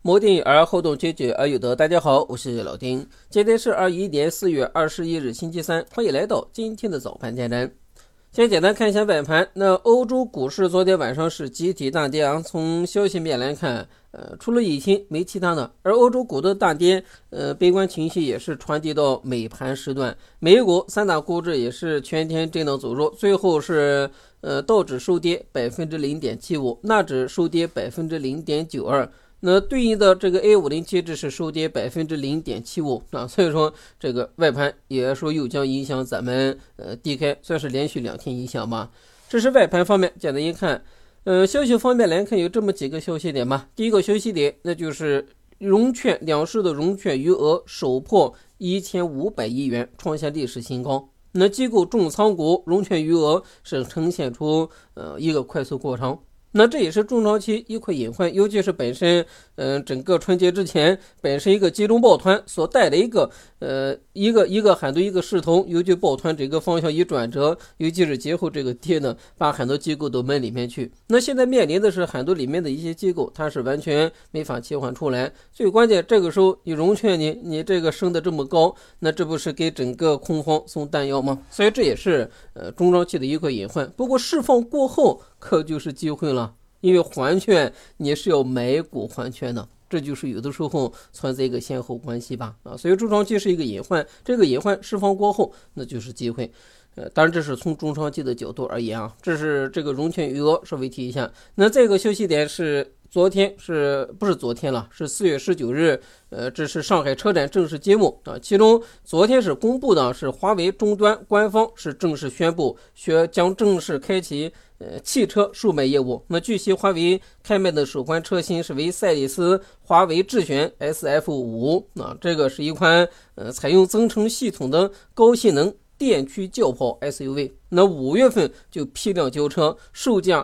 摩定而后动，解决而有得。大家好，我是老丁。今天是21年4月21日星期三，欢迎来到今天的早盘简单。先简单看一下外盘。那欧洲股市昨天晚上是集体大跌啊。从消息面来看，除了疫情没其他的。而欧洲股的大跌，悲观情绪也是传递到美盘时段。美股三大股指也是全天震荡走弱，最后是道指收跌 0.75%， 纳指收跌 0.92%。那对应的这个 A50 期指是收跌 0.75% 啊，所以说这个外盘也说又将影响咱们低开，算是连续2天影响吧。这是外盘方面。简单一看，消息方面来看有这么几个消息点吧。第一个消息点，那就是融券两市的融券余额首破1500亿元，创下历史新高。那机构重仓股融券余额是呈现出一个快速过长。那这也是中长期一块隐患，尤其是本身整个春节之前本身一个集中抱团所带的一个很多一个势头，尤其抱团这个方向一转折，尤其是节后这个跌呢，把很多机构都闷里面去。那现在面临的是很多里面的一些机构它是完全没法切换出来，最关键这个时候你融券你这个升的这么高，那这不是给整个空方送弹药吗？所以这也是中长期的一个隐患。不过释放过后可就是机会了，因为还券你是要买股还券的，这就是有的时候存在一个先后关系吧所以中长期是一个隐患，这个隐患释放过后那就是机会。当然这是从中长期的角度而言啊，这是这个融券余额稍微提一下。那这个消息点是昨天，不是昨天了，是4月19日，这是上海车展正式揭幕啊。其中昨天是公布的是华为终端官方是正式宣布将正式开启汽车售卖业务。那据悉，华为开卖的首款车型是为赛力斯华为智选 SF5啊，这个是一款采用增程系统的高性能电驱轿跑 SUV， 那5月份就批量交车，售价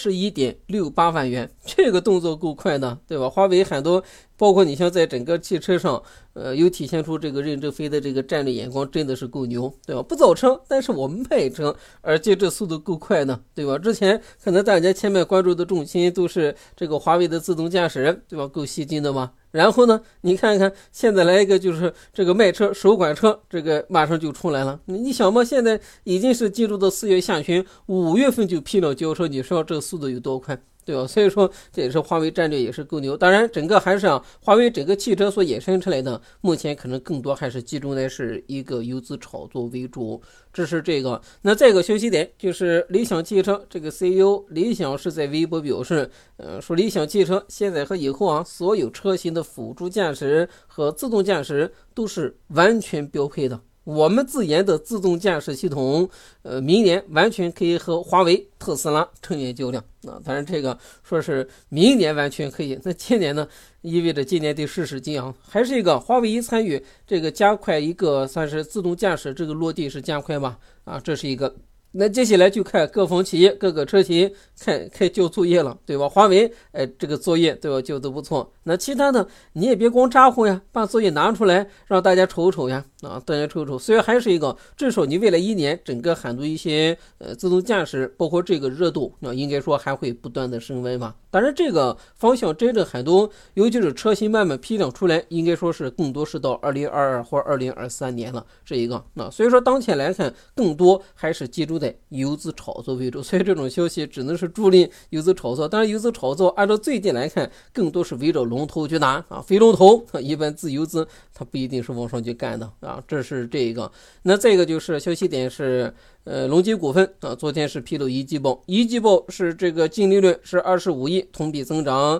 21.68万元，这个动作够快的，对吧？华为很多，包括你像在整个汽车上，有体现出这个任正非的这个战略眼光，真的是够牛，对吧？不造车，但是我们卖车，而且这速度够快的，对吧？之前可能大家前面关注的重心都是这个华为的自动驾驶，对吧？够吸睛的嘛。然后呢，你看看现在来一个就是这个卖车首款车，这个马上就出来了。你想嘛，现在已经是进入到4月下旬，5月份就批量交车，你说这个速度有多快？对吧？所以说这也是华为战略也是够牛。当然整个还是华为整个汽车所衍生出来的，目前可能更多还是集中在是一个游资炒作为主，这是这个。那再一个休息点就是理想汽车这个 CEO 理想是在微博表示，说理想汽车现在和以后所有车型的辅助驾驶和自动驾驶都是完全标配的。我们自研的自动驾驶系统，明年完全可以和华为、特斯拉正面较量当然这个说是明年完全可以，那今年呢，意味着今年得试试劲还是一个华为参与这个加快一个算是自动驾驶这个落地是加快吧这是一个。那接下来就看各方企业各个车企开交作业了，对吧？华为这个作业对吧交得不错，那其他的你也别光咋呼呀，把作业拿出来让大家瞅瞅呀大家瞅瞅。所以还是一个至少你未来1年整个很多一些自动驾驶包括这个热度应该说还会不断的升温吧。当然这个方向真正很多，尤其是车型慢慢批量出来，应该说是更多是到2022或2023年了，这一个所以说当前来看更多还是集中在游资炒作为主，所以这种消息只能是助力游资炒作。当然游资炒作按照最近来看更多是围着龙头去打非龙头一般自游资它不一定是往上去干的这是这一个。那这个就是消息点是隆基股份昨天是披露一季报是这个净利润是25亿，同比增长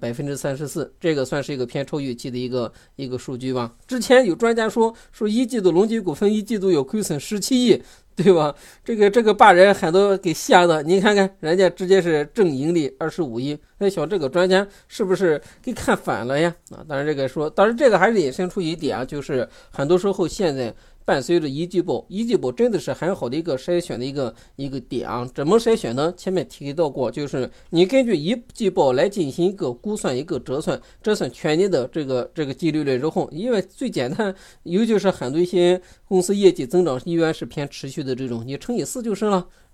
34%，这个算是一个偏超预期的一个数据吧。之前有专家说一季度隆基股份一季度有亏损17亿，对吧？这个把人很多给吓的，你看看人家直接是正盈利25亿，那想这个专家是不是给看反了呀当然这个还是引申出一点就是很多时候现在伴随着一季报真的是很好的一个筛选的一个点怎么筛选呢？前面提到过，就是你根据一季报来进行一个估算一个折算全年的这个净利润之后，因为最简单，尤其是很多一些公司业绩增长依然是偏持续的这种，你乘以4就是了。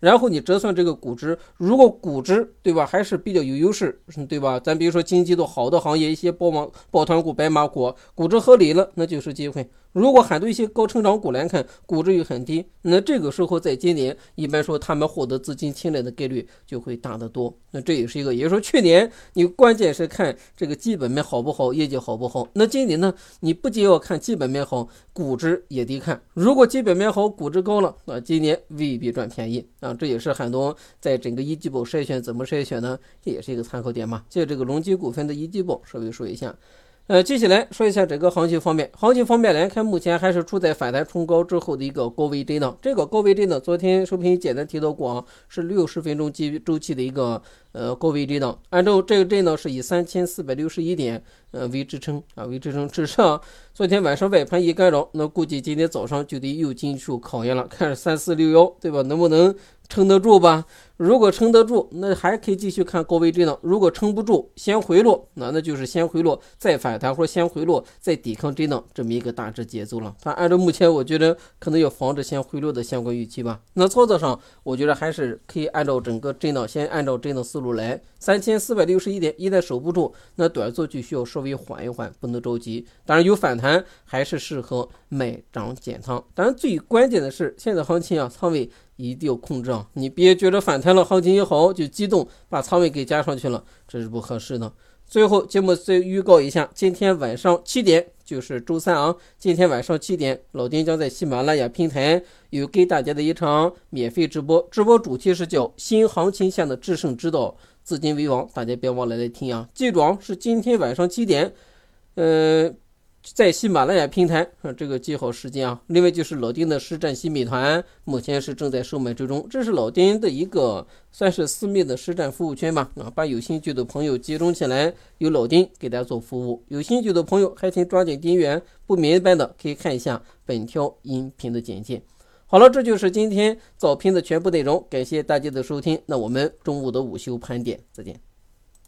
然后你折算这个估值，如果估值对吧还是比较有优势，对吧？咱比如说经济都好的行业，一些抱团股、白马股，估值合理了，那就是机会。如果喊对一些高成长股来看，估值又很低，那这个时候在今年一般说他们获得资金青睐的概率就会大得多。那这也是一个，也就是说去年你关键是看这个基本面好不好，业绩好不好。那今年呢，你不仅要看基本面好，估值也得看。如果基本面好，估值高了，那今年未必赚便宜啊。这也是很多在整个一季报筛选怎么筛选呢？这也是一个参考点嘛。借这个隆基股份的一季报稍微说一下。接下来说一下整个行情方面。行情方面来看，目前还是处在反弹冲高之后的一个高位震荡。这个高位震荡，昨天视频简单提到过啊，是60分钟周期的一个高位震荡。按照这个震荡是以3461点为支撑啊，为支撑。至少昨天晚上外盘一干扰，那估计今天早上就得又进入考验了，看3461对吧？能不能撑得住吧？如果撑得住，那还可以继续看高位震荡；如果撑不住，先回落，那就是先回落再反弹，或者先回落再抵抗震荡，这么一个大致节奏了。按照目前我觉得可能要防止先回落的相关预期吧。那操作上，我觉得还是可以按照整个震荡，先按照震荡思路来。3461点一旦守不住，那短做就需要稍微缓一缓，不能着急。当然有反弹还是适合买涨减仓。当然最关键的是现在行情啊，仓位一定要控制啊！你别觉得反弹了，行情也好就激动把仓位给加上去了，这是不合适的。最后节目再预告一下，今天晚上7点就是周三啊，今天晚上7点，老丁将在喜马拉雅平台有给大家的一场免费直播，直播主题是叫新行情下的制胜之道，资金为王，大家别忘了来听啊！记住啊，是今天晚上7点，在喜马拉雅平台这个记好时间啊。另外就是老丁的实战新米团目前是正在售卖之中，这是老丁的一个算是私密的实战服务圈吧啊，把有兴趣的朋友集中起来，由老丁给大家做服务。有兴趣的朋友还请抓紧订阅，不明白的可以看一下本条音频的简介。好了，这就是今天早评的全部内容，感谢大家的收听，那我们中午的午休盘点再见。